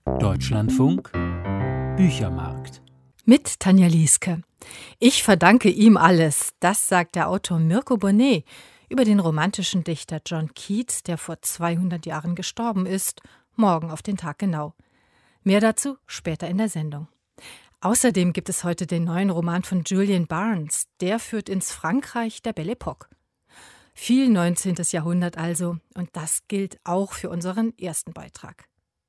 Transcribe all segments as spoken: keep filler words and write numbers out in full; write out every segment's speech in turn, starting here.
Deutschlandfunk Büchermarkt. Mit Tanja Lieske. Ich verdanke ihm alles, das sagt der Autor Mirko Bonnet über den romantischen Dichter John Keats, der vor zweihundert Jahren gestorben ist, morgen auf den Tag genau. Mehr dazu später in der Sendung. Außerdem gibt es heute den neuen Roman von Julian Barnes, der führt ins Frankreich der Belle Époque. Viel neunzehntes Jahrhundert also, und das gilt auch für unseren ersten Beitrag.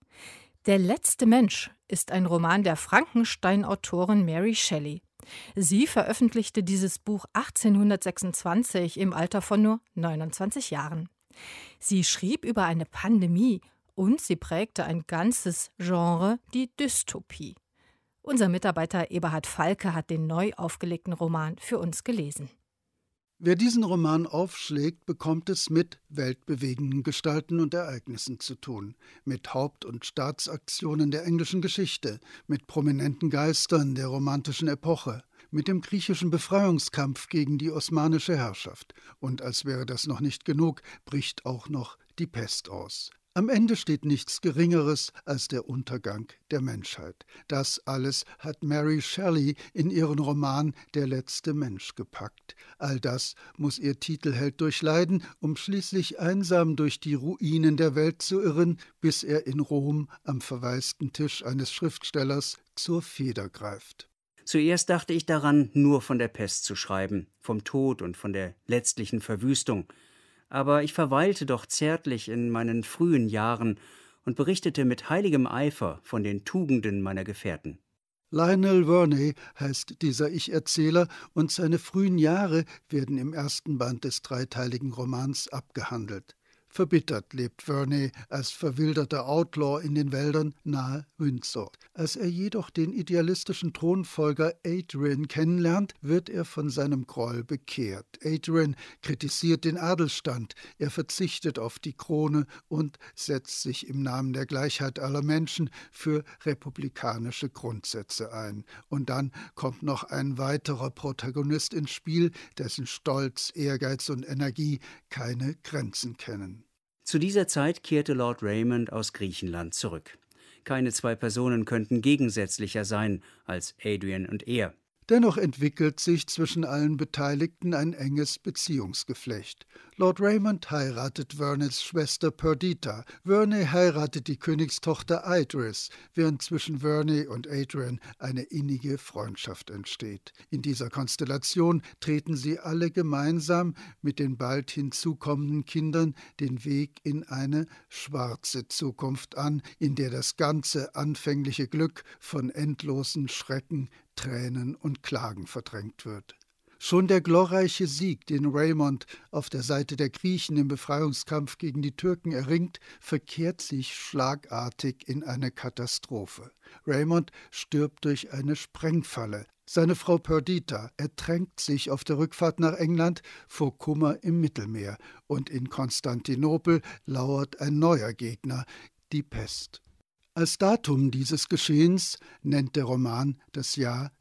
Der letzte Mensch ist ein Roman der Frankenstein-Autorin Mary Shelley. Sie veröffentlichte dieses Buch achtzehnhundertsechsundzwanzig im Alter von nur neunundzwanzig Jahren. Sie schrieb über eine Pandemie und sie prägte ein ganzes Genre, die Dystopie. Unser Mitarbeiter Eberhard Falke hat den neu aufgelegten Roman für uns gelesen. Wer diesen Roman aufschlägt, bekommt es mit weltbewegenden Gestalten und Ereignissen zu tun, mit Haupt- und Staatsaktionen der englischen Geschichte, mit prominenten Geistern der romantischen Epoche, mit dem griechischen Befreiungskampf gegen die osmanische Herrschaft. Und als wäre das noch nicht genug, bricht auch noch die Pest aus. Am Ende steht nichts Geringeres als der Untergang der Menschheit. Das alles hat Mary Shelley in ihren Roman »Der letzte Mensch« gepackt. All das muss ihr Titelheld durchleiden, um schließlich einsam durch die Ruinen der Welt zu irren, bis er in Rom am verwaisten Tisch eines Schriftstellers zur Feder greift. Zuerst dachte ich daran, nur von der Pest zu schreiben, vom Tod und von der letztlichen Verwüstung. Aber ich verweilte doch zärtlich in meinen frühen Jahren und berichtete mit heiligem Eifer von den Tugenden meiner Gefährten. Lionel Verney heißt dieser Ich-Erzähler und seine frühen Jahre werden im ersten Band des dreiteiligen Romans abgehandelt. Verbittert lebt Verney als verwilderter Outlaw in den Wäldern nahe Windsor. Als er jedoch den idealistischen Thronfolger Adrian kennenlernt, wird er von seinem Groll bekehrt. Adrian kritisiert den Adelsstand, er verzichtet auf die Krone und setzt sich im Namen der Gleichheit aller Menschen für republikanische Grundsätze ein. Und dann kommt noch ein weiterer Protagonist ins Spiel, dessen Stolz, Ehrgeiz und Energie keine Grenzen kennen. Zu dieser Zeit kehrte Lord Raymond aus Griechenland zurück. Keine zwei Personen könnten gegensätzlicher sein als Adrian und er. Dennoch entwickelt sich zwischen allen Beteiligten ein enges Beziehungsgeflecht. Lord Raymond heiratet Verneys Schwester Perdita. Verney heiratet die Königstochter Idris, während zwischen Verney und Adrian eine innige Freundschaft entsteht. In dieser Konstellation treten sie alle gemeinsam mit den bald hinzukommenden Kindern den Weg in eine schwarze Zukunft an, in der das ganze anfängliche Glück von endlosen Schrecken, Tränen und Klagen verdrängt wird. Schon der glorreiche Sieg, den Raymond auf der Seite der Griechen im Befreiungskampf gegen die Türken erringt, verkehrt sich schlagartig in eine Katastrophe. Raymond stirbt durch eine Sprengfalle. Seine Frau Perdita ertränkt sich auf der Rückfahrt nach England vor Kummer im Mittelmeer. Und in Konstantinopel lauert ein neuer Gegner, die Pest. Als Datum dieses Geschehens nennt der Roman das Jahr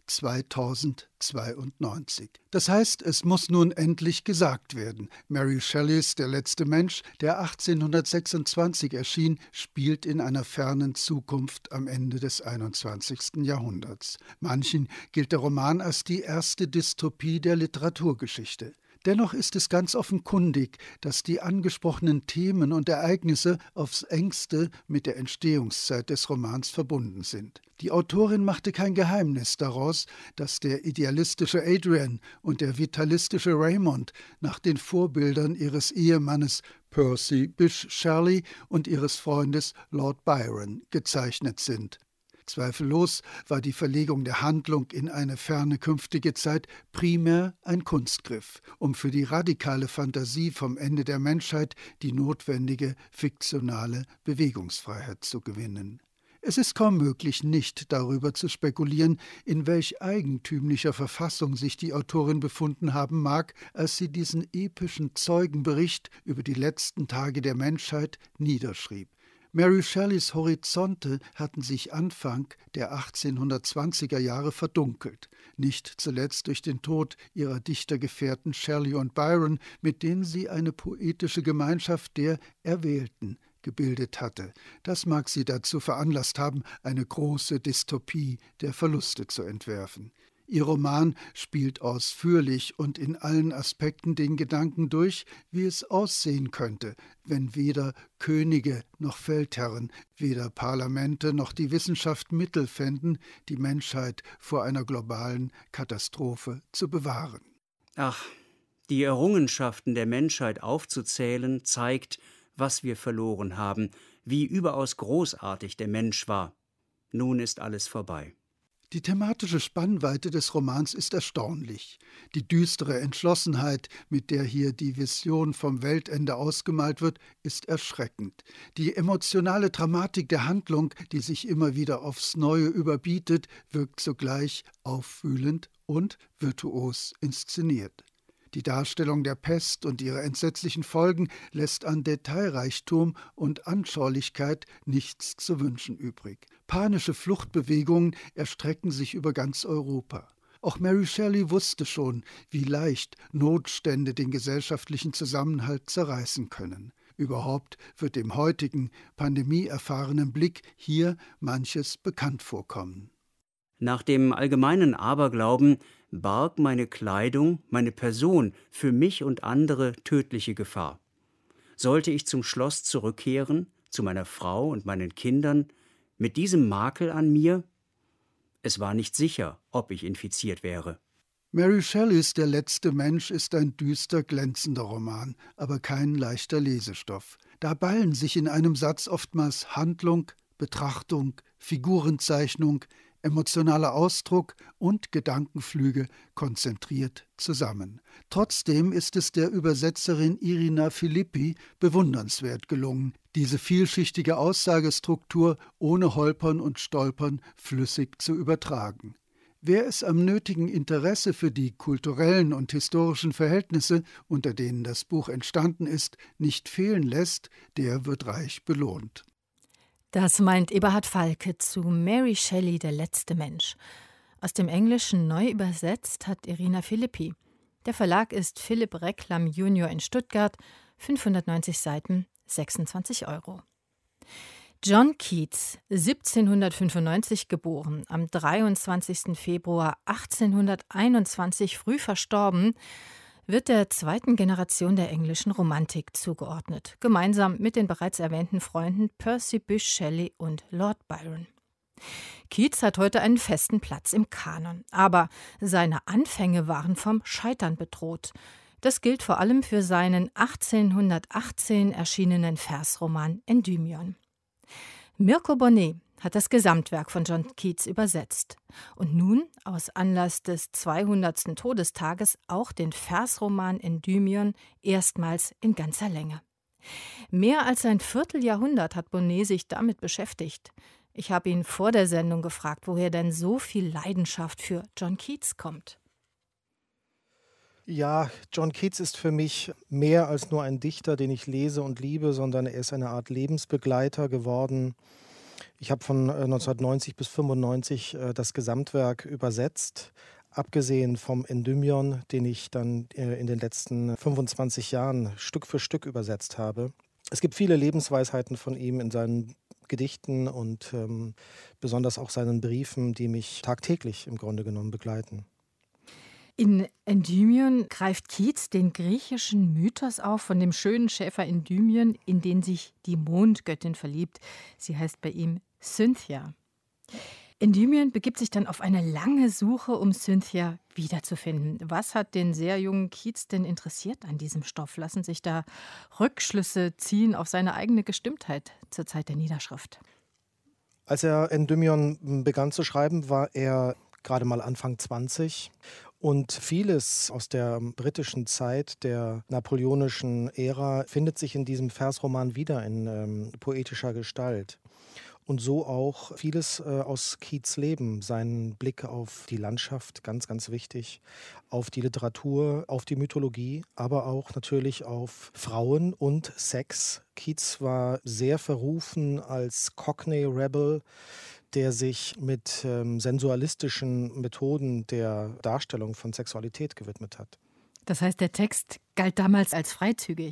zweitausendzweiundneunzig. Das heißt, es muss nun endlich gesagt werden. Mary Shelleys »Der letzte Mensch«, der achtzehnhundertsechsundzwanzig erschien, spielt in einer fernen Zukunft am Ende des einundzwanzigsten Jahrhunderts. Manchen gilt der Roman als die erste Dystopie der Literaturgeschichte. Dennoch ist es ganz offenkundig, dass die angesprochenen Themen und Ereignisse aufs engste mit der Entstehungszeit des Romans verbunden sind. Die Autorin machte kein Geheimnis daraus, dass der idealistische Adrian und der vitalistische Raymond nach den Vorbildern ihres Ehemannes Percy Bysshe Shelley und ihres Freundes Lord Byron gezeichnet sind. Zweifellos war die Verlegung der Handlung in eine ferne künftige Zeit primär ein Kunstgriff, um für die radikale Fantasie vom Ende der Menschheit die notwendige fiktionale Bewegungsfreiheit zu gewinnen. Es ist kaum möglich, nicht darüber zu spekulieren, in welch eigentümlicher Verfassung sich die Autorin befunden haben mag, als sie diesen epischen Zeugenbericht über die letzten Tage der Menschheit niederschrieb. Mary Shelleys Horizonte hatten sich Anfang der achtzehnhundertzwanziger Jahre verdunkelt, nicht zuletzt durch den Tod ihrer Dichtergefährten Shelley und Byron, mit denen sie eine poetische Gemeinschaft der Erwählten gebildet hatte. Das mag sie dazu veranlasst haben, eine große Dystopie der Verluste zu entwerfen. Ihr Roman spielt ausführlich und in allen Aspekten den Gedanken durch, wie es aussehen könnte, wenn weder Könige noch Feldherren, weder Parlamente noch die Wissenschaft Mittel fänden, die Menschheit vor einer globalen Katastrophe zu bewahren. Ach, die Errungenschaften der Menschheit aufzuzählen, zeigt, was wir verloren haben, wie überaus großartig der Mensch war. Nun ist alles vorbei. Die thematische Spannweite des Romans ist erstaunlich. Die düstere Entschlossenheit, mit der hier die Vision vom Weltende ausgemalt wird, ist erschreckend. Die emotionale Dramatik der Handlung, die sich immer wieder aufs Neue überbietet, wirkt zugleich aufwühlend und virtuos inszeniert. Die Darstellung der Pest und ihre entsetzlichen Folgen lässt an Detailreichtum und Anschaulichkeit nichts zu wünschen übrig. Panische Fluchtbewegungen erstrecken sich über ganz Europa. Auch Mary Shelley wusste schon, wie leicht Notstände den gesellschaftlichen Zusammenhalt zerreißen können. Überhaupt wird dem heutigen, pandemieerfahrenen Blick hier manches bekannt vorkommen. Nach dem allgemeinen Aberglauben barg meine Kleidung, meine Person für mich und andere tödliche Gefahr. Sollte ich zum Schloss zurückkehren, zu meiner Frau und meinen Kindern, mit diesem Makel an mir? Es war nicht sicher, ob ich infiziert wäre. Mary Shelleys Der letzte Mensch ist ein düster, glänzender Roman, aber kein leichter Lesestoff. Da ballen sich in einem Satz oftmals Handlung, Betrachtung, Figurenzeichnung, emotionaler Ausdruck und Gedankenflüge konzentriert zusammen. Trotzdem ist es der Übersetzerin Irina Filippi bewundernswert gelungen, diese vielschichtige Aussagestruktur ohne Holpern und Stolpern flüssig zu übertragen. Wer es am nötigen Interesse für die kulturellen und historischen Verhältnisse, unter denen das Buch entstanden ist, nicht fehlen lässt, der wird reich belohnt. Das meint Eberhard Falke zu Mary Shelley, Der letzte Mensch. Aus dem Englischen neu übersetzt hat Irina Filippi. Der Verlag ist Philipp Reklam Junior in Stuttgart, fünfhundertneunzig Seiten, sechsundzwanzig Euro. John Keats, siebzehnhundertfünfundneunzig geboren, am dreiundzwanzigsten Februar achtzehnhunderteinundzwanzig früh verstorben, wird der zweiten Generation der englischen Romantik zugeordnet, gemeinsam mit den bereits erwähnten Freunden Percy Bysshe Shelley und Lord Byron. Keats hat heute einen festen Platz im Kanon, aber seine Anfänge waren vom Scheitern bedroht. Das gilt vor allem für seinen achtzehnhundertachtzehn erschienenen Versroman Endymion. Mirko Bonnet hat das Gesamtwerk von John Keats übersetzt und nun aus Anlass des zweihundertsten Todestages auch den Versroman Endymion erstmals in ganzer Länge. Mehr als ein Vierteljahrhundert hat Bonnet sich damit beschäftigt. Ich habe ihn vor der Sendung gefragt, woher denn so viel Leidenschaft für John Keats kommt. Ja, John Keats ist für mich mehr als nur ein Dichter, den ich lese und liebe, sondern er ist eine Art Lebensbegleiter geworden. Ich habe von neunzehnhundertneunzig bis fünfundneunzig das Gesamtwerk übersetzt, abgesehen vom Endymion, den ich dann in den letzten fünfundzwanzig Jahren Stück für Stück übersetzt habe. Es gibt viele Lebensweisheiten von ihm in seinen Gedichten und ähm, besonders auch seinen Briefen, die mich tagtäglich im Grunde genommen begleiten. In Endymion greift Keats den griechischen Mythos auf von dem schönen Schäfer Endymion, in den sich die Mondgöttin verliebt. Sie heißt bei ihm Cynthia. Endymion begibt sich dann auf eine lange Suche, um Cynthia wiederzufinden. Was hat den sehr jungen Keats denn interessiert an diesem Stoff? Lassen sich da Rückschlüsse ziehen auf seine eigene Gestimmtheit zur Zeit der Niederschrift? Als er Endymion begann zu schreiben, war er gerade mal Anfang zwanzig. Und vieles aus der britischen Zeit, der napoleonischen Ära, findet sich in diesem Versroman wieder in ähm, poetischer Gestalt. Und so auch vieles äh, aus Keats Leben, seinen Blick auf die Landschaft, ganz, ganz wichtig, auf die Literatur, auf die Mythologie, aber auch natürlich auf Frauen und Sex. Keats war sehr verrufen als Cockney Rebel, der sich mit ähm, sensualistischen Methoden der Darstellung von Sexualität gewidmet hat. Das heißt, der Text galt damals als freizügig?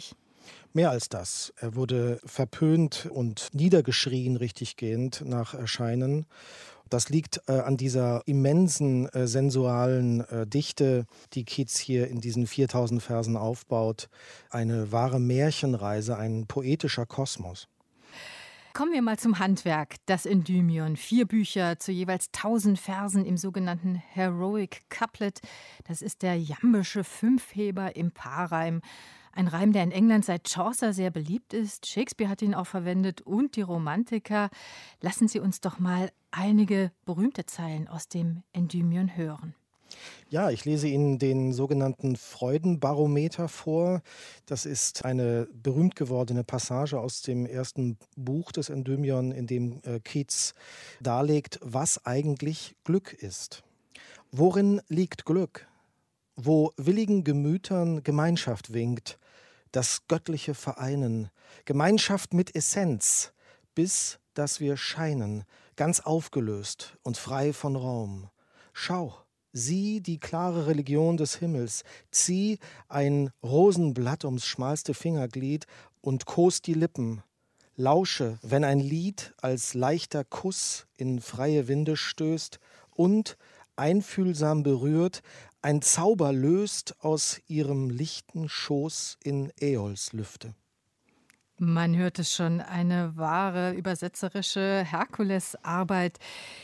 Mehr als das. Er wurde verpönt und niedergeschrien, richtiggehend, nach Erscheinen. Das liegt äh, an dieser immensen äh, sensualen äh, Dichte, die Keats hier in diesen viertausend Versen aufbaut. Eine wahre Märchenreise, ein poetischer Kosmos. Kommen wir mal zum Handwerk. Das Endymion. Vier Bücher zu jeweils tausend Versen im sogenannten Heroic Couplet. Das ist der jambische Fünfheber im Paarreim. Ein Reim, der in England seit Chaucer sehr beliebt ist. Shakespeare hat ihn auch verwendet und die Romantiker. Lassen Sie uns doch mal einige berühmte Zeilen aus dem Endymion hören. Ja, ich lese Ihnen den sogenannten Freudenbarometer vor. Das ist eine berühmt gewordene Passage aus dem ersten Buch des Endymion, in dem äh, Keats darlegt, was eigentlich Glück ist. Worin liegt Glück? Wo willigen Gemütern Gemeinschaft winkt, das göttliche Vereinen, Gemeinschaft mit Essenz, bis dass wir scheinen, ganz aufgelöst und frei von Raum. Schau, sieh die klare Religion des Himmels, zieh ein Rosenblatt ums schmalste Fingerglied und kost die Lippen. Lausche, wenn ein Lied als leichter Kuss in freie Winde stößt und, einfühlsam berührt, ein Zauber löst aus ihrem lichten Schoß in Äols Lüfte. Man hört es schon, eine wahre übersetzerische Herkulesarbeit.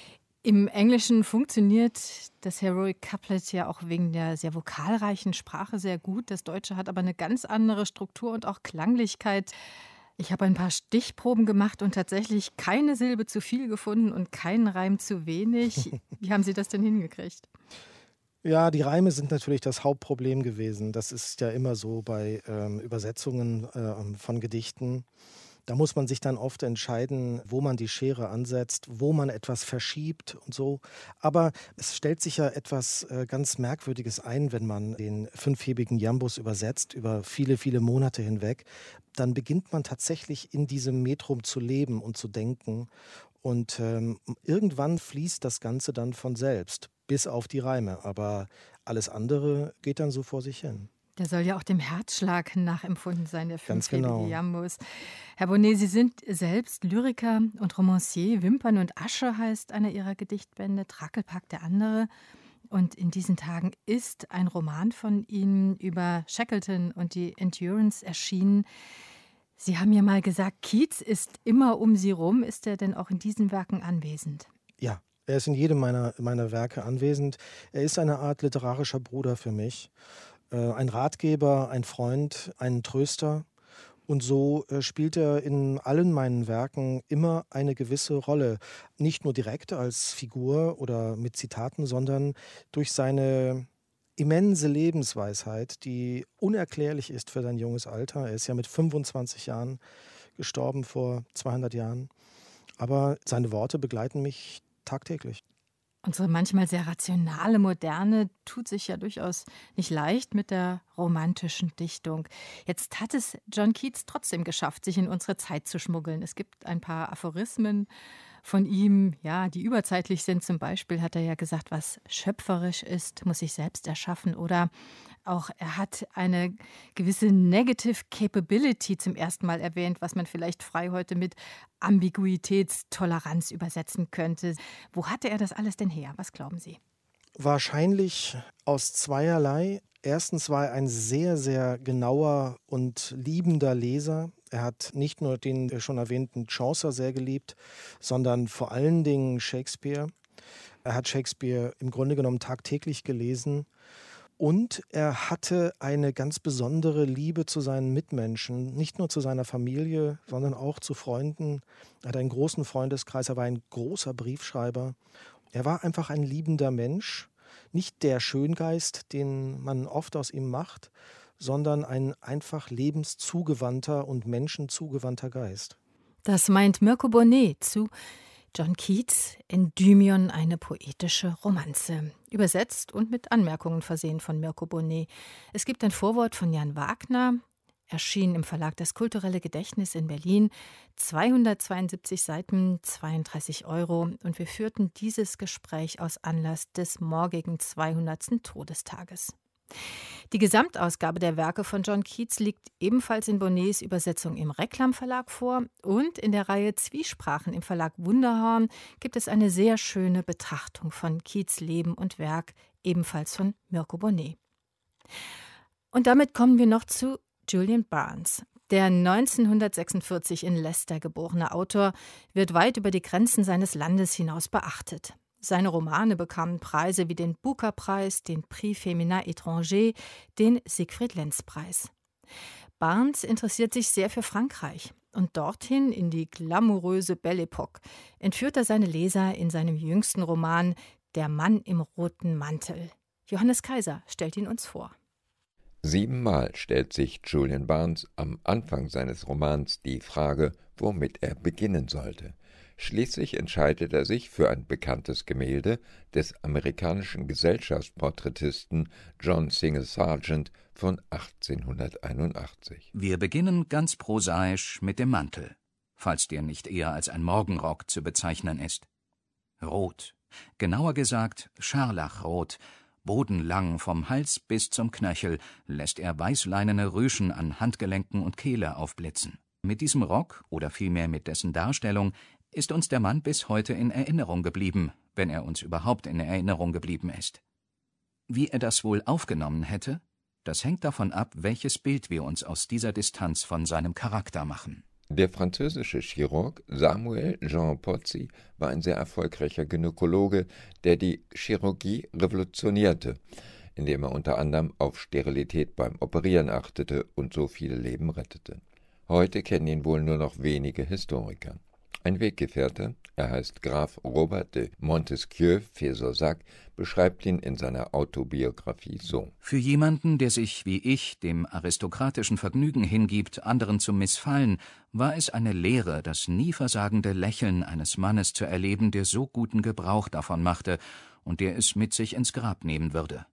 Im Englischen funktioniert das Heroic Couplet ja auch wegen der sehr vokalreichen Sprache sehr gut. Das Deutsche hat aber eine ganz andere Struktur und auch Klanglichkeit. Ich habe ein paar Stichproben gemacht und tatsächlich keine Silbe zu viel gefunden und keinen Reim zu wenig. Wie haben Sie das denn hingekriegt? Ja, die Reime sind natürlich das Hauptproblem gewesen. Das ist ja immer so bei ähm, Übersetzungen äh, von Gedichten. Da muss man sich dann oft entscheiden, wo man die Schere ansetzt, wo man etwas verschiebt und so. Aber es stellt sich ja etwas äh, ganz Merkwürdiges ein, wenn man den fünfhebigen Jambus übersetzt, über viele, viele Monate hinweg. Dann beginnt man tatsächlich in diesem Metrum zu leben und zu denken. Und ähm, irgendwann fließt das Ganze dann von selbst, bis auf die Reime. Aber alles andere geht dann so vor sich hin. Der soll ja auch dem Herzschlag nachempfunden sein, der fünfhebige genau. Jambus. Herr Bonnet, Sie sind selbst Lyriker und Romancier. Wimpern und Asche heißt einer Ihrer Gedichtbände, Trackelpark der andere. Und in diesen Tagen ist ein Roman von Ihnen über Shackleton und die Endurance erschienen. Sie haben ja mal gesagt, Keats ist immer um Sie rum. Ist er denn auch in diesen Werken anwesend? Ja, er ist in jedem meiner, meiner Werke anwesend. Er ist eine Art literarischer Bruder für mich. Ein Ratgeber, ein Freund, ein Tröster. Und so äh, spielt er in allen meinen Werken immer eine gewisse Rolle. Nicht nur direkt als Figur oder mit Zitaten, sondern durch seine immense Lebensweisheit, die unerklärlich ist für sein junges Alter. Er ist ja mit fünfundzwanzig Jahren gestorben, vor zweihundert Jahren. Aber seine Worte begleiten mich tagtäglich. Unsere manchmal sehr rationale Moderne tut sich ja durchaus nicht leicht mit der romantischen Dichtung. Jetzt hat es John Keats trotzdem geschafft, sich in unsere Zeit zu schmuggeln. Es gibt ein paar Aphorismen von ihm, ja, die überzeitlich sind. Zum Beispiel hat er ja gesagt, was schöpferisch ist, muss sich selbst erschaffen. Oder auch er hat eine gewisse Negative Capability zum ersten Mal erwähnt, was man vielleicht frei heute mit Ambiguitätstoleranz übersetzen könnte. Wo hatte er das alles denn her? Was glauben Sie? Wahrscheinlich aus zweierlei. Erstens war er ein sehr, sehr genauer und liebender Leser. Er hat nicht nur den schon erwähnten Chaucer sehr geliebt, sondern vor allen Dingen Shakespeare. Er hat Shakespeare im Grunde genommen tagtäglich gelesen. Und er hatte eine ganz besondere Liebe zu seinen Mitmenschen, nicht nur zu seiner Familie, sondern auch zu Freunden. Er hatte einen großen Freundeskreis, er war ein großer Briefschreiber. Er war einfach ein liebender Mensch, nicht der Schöngeist, den man oft aus ihm macht, sondern ein einfach lebenszugewandter und menschenzugewandter Geist. Das meint Mirko Bonnet zu John Keats, Endymion, eine poetische Romanze. Übersetzt und mit Anmerkungen versehen von Mirko Bonnet. Es gibt ein Vorwort von Jan Wagner, erschienen im Verlag Das Kulturelle Gedächtnis in Berlin. zweihundertzweiundsiebzig Seiten, zweiunddreißig Euro. Und wir führten dieses Gespräch aus Anlass des morgigen zweihundertsten Todestages. Die Gesamtausgabe der Werke von John Keats liegt ebenfalls in Bonnets Übersetzung im Reklam Verlag vor, und in der Reihe Zwiesprachen im Verlag Wunderhorn gibt es eine sehr schöne Betrachtung von Keats' Leben und Werk, ebenfalls von Mirko Bonnet. Und damit kommen wir noch zu Julian Barnes. Der neunzehnhundertsechsundvierzig in Leicester geborene Autor wird weit über die Grenzen seines Landes hinaus beachtet. Seine Romane bekamen Preise wie den Booker-Preis, den Prix Féminin Étranger, den Siegfried-Lenz-Preis. Barnes interessiert sich sehr für Frankreich, und dorthin, in die glamouröse Belle Époque, entführt er seine Leser in seinem jüngsten Roman »Der Mann im roten Mantel«. Johannes Kaiser stellt ihn uns vor. Siebenmal stellt sich Julian Barnes am Anfang seines Romans die Frage, womit er beginnen sollte. Schließlich entscheidet er sich für ein bekanntes Gemälde des amerikanischen Gesellschaftsporträtisten John Singer Sargent von achtzehnhunderteinundachtzig. Wir beginnen ganz prosaisch mit dem Mantel, falls der nicht eher als ein Morgenrock zu bezeichnen ist. Rot, genauer gesagt scharlachrot, bodenlang vom Hals bis zum Knöchel, lässt er weißleinene Rüschen an Handgelenken und Kehle aufblitzen. Mit diesem Rock, oder vielmehr mit dessen Darstellung, ist uns der Mann bis heute in Erinnerung geblieben, wenn er uns überhaupt in Erinnerung geblieben ist. Wie er das wohl aufgenommen hätte, das hängt davon ab, welches Bild wir uns aus dieser Distanz von seinem Charakter machen. Der französische Chirurg Samuel Jean Pozzi war ein sehr erfolgreicher Gynäkologe, der die Chirurgie revolutionierte, indem er unter anderem auf Sterilität beim Operieren achtete und so viele Leben rettete. Heute kennen ihn wohl nur noch wenige Historiker. Ein Weggefährte, er heißt Graf Robert de Montesquieu-Fezensac, beschreibt ihn in seiner Autobiografie so: Für jemanden, der sich wie ich dem aristokratischen Vergnügen hingibt, anderen zu missfallen, war es eine Lehre, das nie versagende Lächeln eines Mannes zu erleben, der so guten Gebrauch davon machte und der es mit sich ins Grab nehmen würde.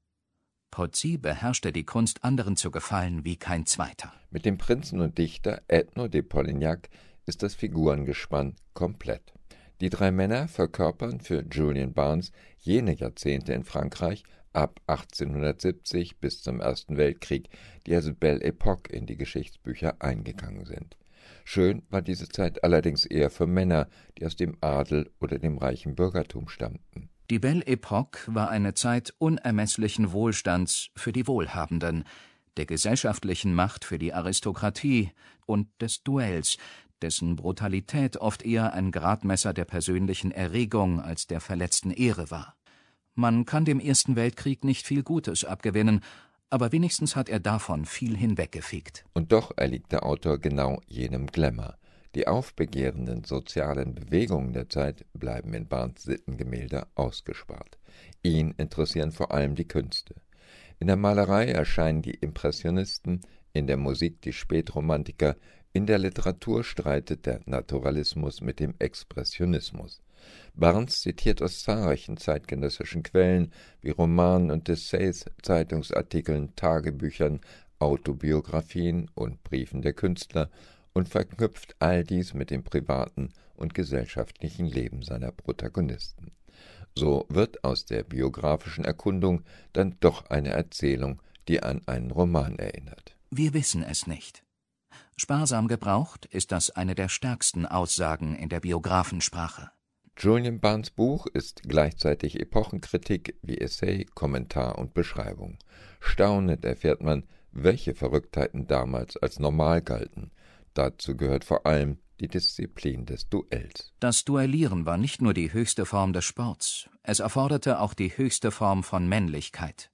Pozzi beherrschte die Kunst, anderen zu gefallen wie kein zweiter. Mit dem Prinzen und Dichter Edno de Polignac ist das Figurengespann komplett. Die drei Männer verkörpern für Julian Barnes jene Jahrzehnte in Frankreich ab achtzehnhundertsiebzig bis zum Ersten Weltkrieg, die als Belle Époque in die Geschichtsbücher eingegangen sind. Schön war diese Zeit allerdings eher für Männer, die aus dem Adel oder dem reichen Bürgertum stammten. Die Belle Époque war eine Zeit unermesslichen Wohlstands für die Wohlhabenden, der gesellschaftlichen Macht für die Aristokratie und des Duells, dessen Brutalität oft eher ein Gradmesser der persönlichen Erregung als der verletzten Ehre war. Man kann dem Ersten Weltkrieg nicht viel Gutes abgewinnen, aber wenigstens hat er davon viel hinweggefegt. Und doch erliegt der Autor genau jenem Glamour. Die aufbegehrenden sozialen Bewegungen der Zeit bleiben in Barnes Sittengemälde ausgespart. Ihn interessieren vor allem die Künste. In der Malerei erscheinen die Impressionisten, in der Musik die Spätromantiker, in der Literatur streitet der Naturalismus mit dem Expressionismus. Barnes zitiert aus zahlreichen zeitgenössischen Quellen wie Romanen und Essays, Zeitungsartikeln, Tagebüchern, Autobiografien und Briefen der Künstler und verknüpft all dies mit dem privaten und gesellschaftlichen Leben seiner Protagonisten. So wird aus der biografischen Erkundung dann doch eine Erzählung, die an einen Roman erinnert. Wir wissen es nicht. Sparsam gebraucht ist das eine der stärksten Aussagen in der Biographensprache. Julian Barnes' Buch ist gleichzeitig Epochenkritik wie Essay, Kommentar und Beschreibung. Staunend erfährt man, welche Verrücktheiten damals als normal galten. Dazu gehört vor allem die Disziplin des Duells. Das Duellieren war nicht nur die höchste Form des Sports, es erforderte auch die höchste Form von Männlichkeit.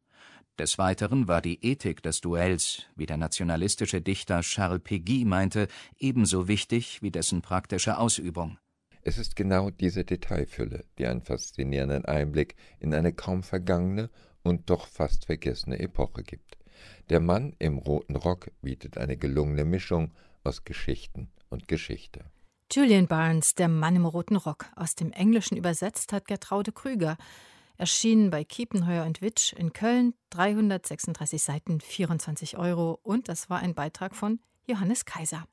Des Weiteren war die Ethik des Duells, wie der nationalistische Dichter Charles Péguy meinte, ebenso wichtig wie dessen praktische Ausübung. Es ist genau diese Detailfülle, die einen faszinierenden Einblick in eine kaum vergangene und doch fast vergessene Epoche gibt. Der Mann im roten Rock bietet eine gelungene Mischung aus Geschichten und Geschichte. Julian Barnes, Der Mann im roten Rock, aus dem Englischen übersetzt hat Gertraude Krüger. Erschienen bei Kiepenheuer und Witsch in Köln, dreihundertsechsunddreißig Seiten, vierundzwanzig Euro. Und das war ein Beitrag von Johannes Kaiser.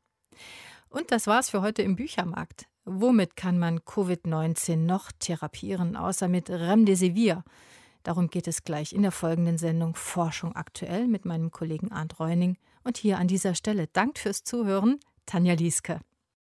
Und das war's für heute im Büchermarkt. Womit kann man Covid neunzehn noch therapieren, außer mit Remdesivir? Darum geht es gleich in der folgenden Sendung Forschung aktuell mit meinem Kollegen Arndt Reuning. Und hier an dieser Stelle dankt fürs Zuhören, Tanja Lieske.